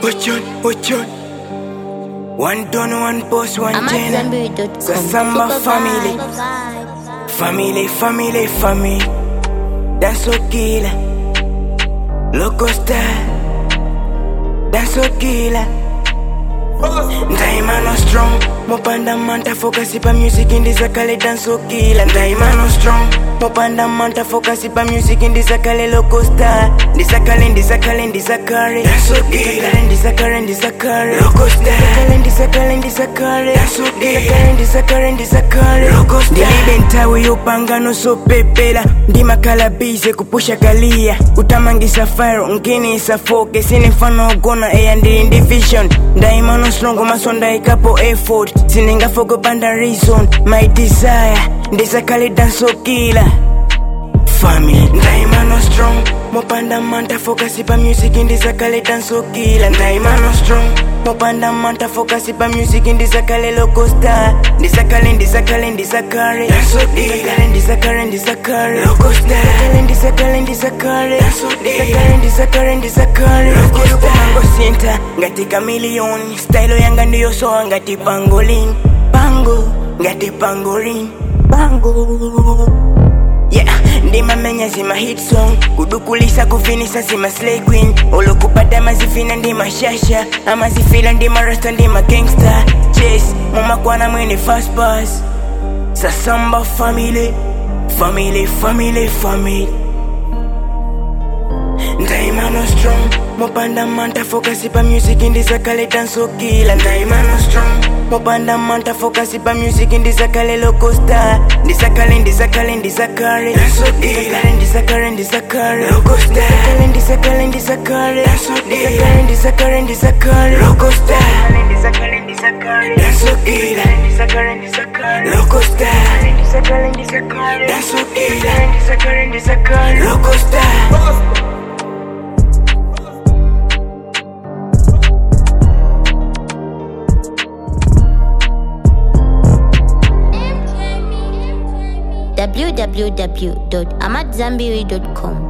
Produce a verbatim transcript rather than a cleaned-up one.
Watch out, watch out. One done, one post, one channel. Samba family. Family, family, family. That's okay. Loco style. That's okay. Ndaima no strong. Mopanda manta focus pa music in this akale dance okay. Ndaima no strong. Mopanda manta focus pa music in this akale loco style. This akale, this akale, this akale. That's okay. This akale, this akale. Loco style. This akale, this akale. That's okay. This akale, this akale. Loco style. Dilibenta we upanga no so pepela. Ndima kala bize kupusha kalia. Utamangisa fire, ungini isa focus. Sine fano gona A and D in division. Ndaima no strong, masonda ikapo effort. Sininga fogo banda reason. My desire, ndisa kali dance killer. Family, ndaima no strong. Mopanda manta focus pa music in this kali dance killer. Ndaima no strong. Mopanda manta focus pa music in this kali loco star. Ndisa kali, ndisa kali, ndisa kali. Dance killer, ndisa kali, ndisa kali. Loco star. Ndisa kali, ndisa kali. Dance killer, ndisa kali, ndisa kali. Loco star. Mango center, ngati chameleon. Style yanga ndiyo so ngati pangolin. Pango, ngati pangolin. Pango. Yeah, ndima menya zima hit song. Kudukulisa kufinisa zima slay queen. Olo kupata mazifina ndima shasha. Ama zifila ndima rasta ndima gangsta. Chase, mama kwana mwene fast pass. Sasamba family. Family, family, family. Ndaima no strong. Mopanda manta focus pa music in this akale dance killer. Ndaima no strong. Mopanda manta focus pa music in this akale loco star. This akale, this akale, this akale. Dance killer. This akale, this akale. Loco star. This akale, this akale. Dance killer. This akale, this akale. Loco star. This akale, this akale. Dance killer. This akale, this akale. Loco star. This akale, this akale. Dance killer. This akale, this akale. Loco star. w w w dot amadzambiri dot com